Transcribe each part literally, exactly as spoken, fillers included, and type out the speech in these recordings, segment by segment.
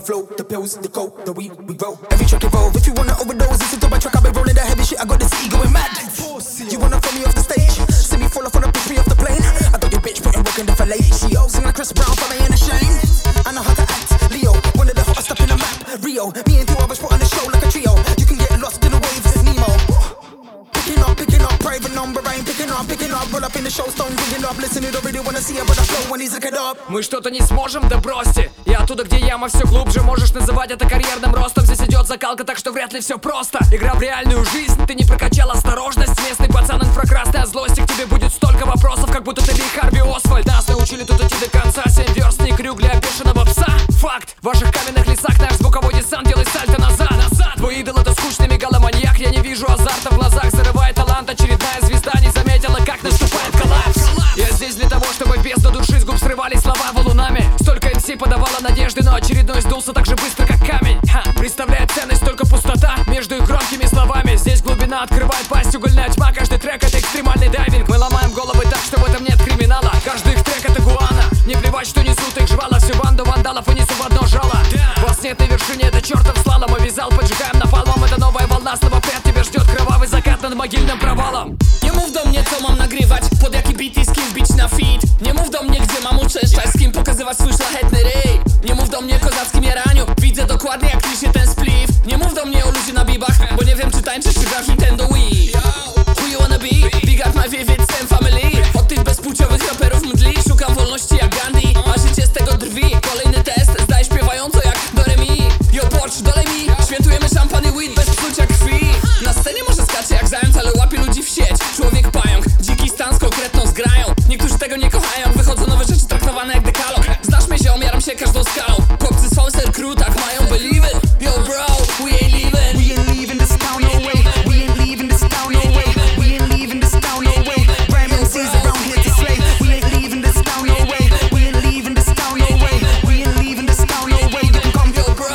flow, the pills, the coke, the weed, we roll. Every track evolve. If you wanna overdose, listen to my track. I've been rolling that heavy shit. I got the city going mad. You wanna throw me off the stage? See me fall off on a push me off the plane. I got your bitch putting work in the fillet. She oh, sing like Chris Brown, but I ain't ashamed. I know how to act. Leo, one of the hottest up in the map. Rio, me and two others put on the show like a trio. You can get lost in the waves, Nemo. Picking up, picking up, private number, I ain't picking up, picking up. Roll up in the show, stone picking up. Listen, you don't really wanna see it, but I flow when he's looking up. Мы что-то не сможем, да бросьте. Я оттуда, где яма все глубже. Можешь называть это карьерным ростом. Здесь идет закалка, так что вряд ли все просто. Игра в реальную жизнь, ты не прокачал осторожность. Местный пацан инфракрасный от злости. К тебе будет столько вопросов, как будто ты Ли Харви Освальд. Нас научили тут идти до конца. Семь верст, не крюк для бешеного пса. Факт, в ваших каменных лесах наш звуковой десант. Делай сальто назад, назад. Твой идол это скучный мегаломаньяк. Я не вижу азарта в глазах, зарывает талант. Очередная звезда не заметила, как наступает коллапс. Я здесь для того, чтобы без души с губ срывались слова валунами. Столько эм си подавала надежды, но очередной сдулся так же быстро, как камень. Ха, представляет ценность только пустота между их громкими словами. Здесь глубина открывает пасть, угольная тьма. Каждый трек это экстремальный дайвинг. Мы ломаем головы так, что в этом нет криминала. Каждый их трек это гуана. Не плевать, что несут их жвала. Всю банду вандалов унесу в одно жало. Вас нет на вершине, это чертов слалом. Обвязал, поджигаем напалмом. Это новая волна, снова пред тебя ждет кровавый закат над могильным провалом. Nie mów do mnie, co mam nagrywać, pod jaki beat i z kim bić na fit. Nie mów do mnie, gdzie mam uczęszczać, z kim pokazywać swój szlachetny ryj. Nie mów do mnie o kozackim jaraniu, widzę dokładnie jak lisie ten spliff. Nie mów do mnie o ludzie na bibach, bo nie wiem czy tańczysz, czy grasz Nintendo Wii. Who you wanna be? Big up my vivid Sam family. Od tych bezpłciowych raperów mdli, szukam wolności jak Gandhi, a życie z tego drwi. Kolejny test, zdaj śpiewająco jak do remi. Yo Porsche, dolej mi, świętujemy szampan i weed bez psucia krwi. Na scenie może skacze jak zając, ale łapie ludzi w sieć. Człowiek pająk, dziki stan z konkretną zgrają. Niektórzy tego nie kochają, wychodzą nowe rzeczy traktowane jak dekalog. Znasz mnie ziom, jaram się każdą skalą. Chłopcy z Fauser Crew tak mają believe it. Yo bro, we ain't leaving. We ain't leaving this town, no way. We ain't leaving this town, no way. We ain't leaving this town, no way. Rhyme M Cs around here to slay. We ain't leaving this town, no way. We ain't leaving this town, no way. We ain't leaving this town, no way. You can come, yo bro.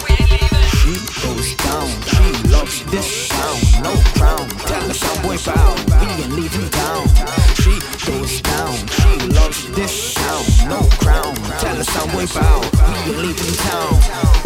She goes down, she loves this sound. No crown, tell the sound boy bow. We ain't leaving town. She goes down, she loves this sound. No crown, tell the sound boy bow. We ain't leaving town.